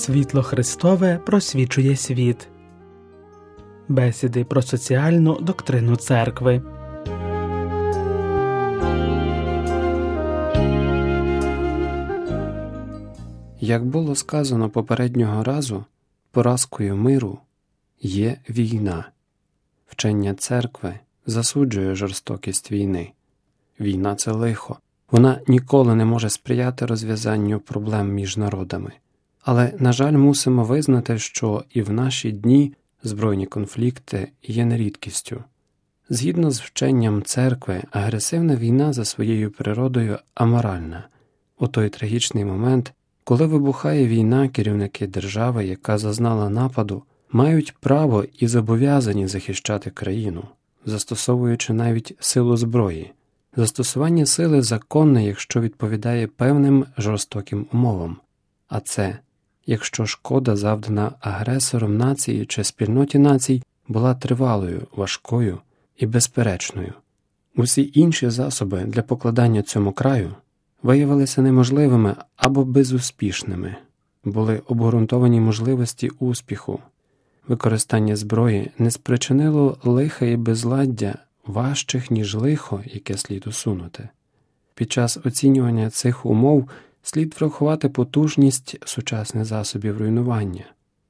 Світло Христове просвічує світ. Бесіди про соціальну доктрину церкви. Як було сказано попереднього разу, поразкою миру є війна. Вчення церкви засуджує жорстокість війни. Війна – це лихо. Вона ніколи не може сприяти розв'язанню проблем між народами. Але, на жаль, мусимо визнати, що і в наші дні збройні конфлікти є нерідкістю. Згідно з вченням церкви, агресивна війна за своєю природою аморальна. У той трагічний момент, коли вибухає війна, керівники держави, яка зазнала нападу, мають право і зобов'язані захищати країну, застосовуючи навіть силу зброї. Застосування сили законне, якщо відповідає певним жорстоким умовам. А це, якщо шкода, завдана агресором нації чи спільноті націй, була тривалою, важкою і безперечною. Усі інші засоби для покладання цьому краю виявилися неможливими або безуспішними, були обґрунтовані можливості успіху. Використання зброї не спричинило лиха і безладдя важчих, ніж лихо, яке слід усунути. Під час оцінювання цих умов слід врахувати потужність сучасних засобів руйнування.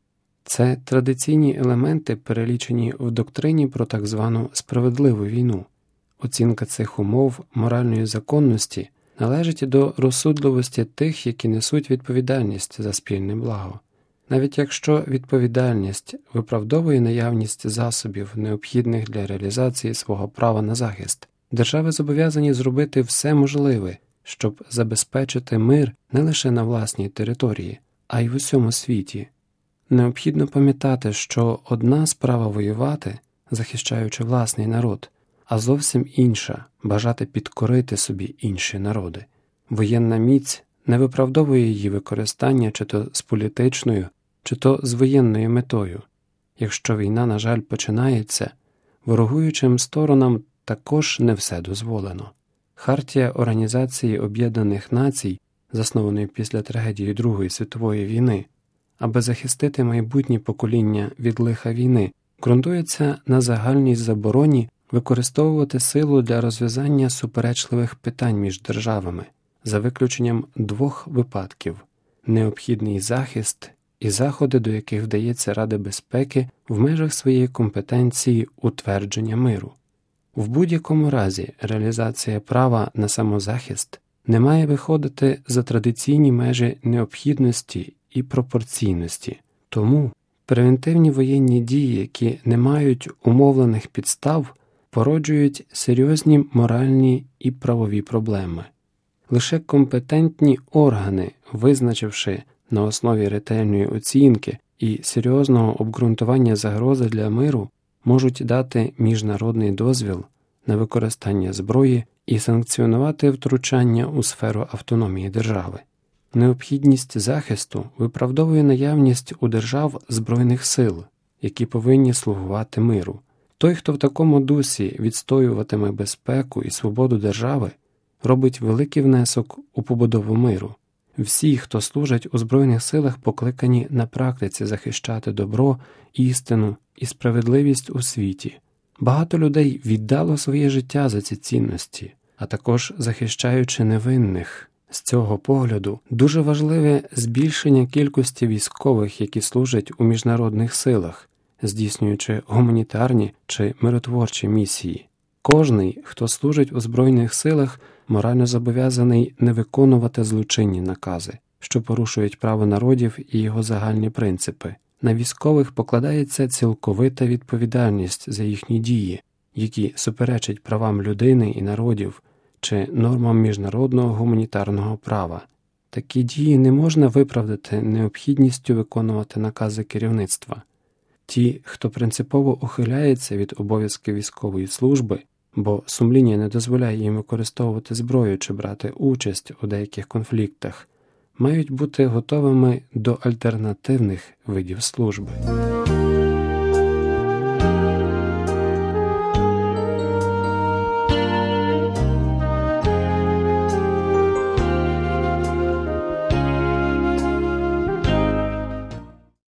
Це традиційні елементи, перелічені в доктрині про так звану справедливу війну. Оцінка цих умов моральної законності належить до розсудливості тих, які несуть відповідальність за спільне благо. Навіть якщо відповідальність виправдовує наявність засобів, необхідних для реалізації свого права на захист, держави зобов'язані зробити все можливе, щоб забезпечити мир не лише на власній території, а й в усьому світі. Необхідно пам'ятати, що одна справа воювати, захищаючи власний народ, а зовсім інша – бажати підкорити собі інші народи. Воєнна міць не виправдовує її використання чи то з політичною, чи то з воєнною метою. Якщо війна, на жаль, починається, ворогуючим сторонам також не все дозволено. Хартія Організації Об'єднаних Націй, заснованої після трагедії Другої світової війни, аби захистити майбутнє покоління від лиха війни, ґрунтується на загальній забороні використовувати силу для розв'язання суперечливих питань між державами, за виключенням двох випадків – необхідний захист і заходи, до яких вдається Ради безпеки в межах своєї компетенції утвердження миру. В будь-якому разі реалізація права на самозахист не має виходити за традиційні межі необхідності і пропорційності. Тому превентивні воєнні дії, які не мають умовлених підстав, породжують серйозні моральні і правові проблеми. Лише компетентні органи, визначивши на основі ретельної оцінки і серйозного обґрунтування загрози для миру, можуть дати міжнародний дозвіл на використання зброї і санкціонувати втручання у сферу автономії держави. Необхідність захисту виправдовує наявність у держав збройних сил, які повинні слугувати миру. Той, хто в такому дусі відстоюватиме безпеку і свободу держави, робить великий внесок у побудову миру. Всі, хто служать у Збройних силах, покликані на практиці захищати добро, істину і справедливість у світі. Багато людей віддало своє життя за ці цінності, а також захищаючи невинних. З цього погляду дуже важливе збільшення кількості військових, які служать у міжнародних силах, здійснюючи гуманітарні чи миротворчі місії. Кожний, хто служить у Збройних силах, морально зобов'язаний не виконувати злочинні накази, що порушують право народів і його загальні принципи. На військових покладається цілковита відповідальність за їхні дії, які суперечать правам людини і народів чи нормам міжнародного гуманітарного права. Такі дії не можна виправдати необхідністю виконувати накази керівництва. Ті, хто принципово ухиляється від обов'язків військової служби, бо сумління не дозволяє їм використовувати зброю чи брати участь у деяких конфліктах, мають бути готовими до альтернативних видів служби.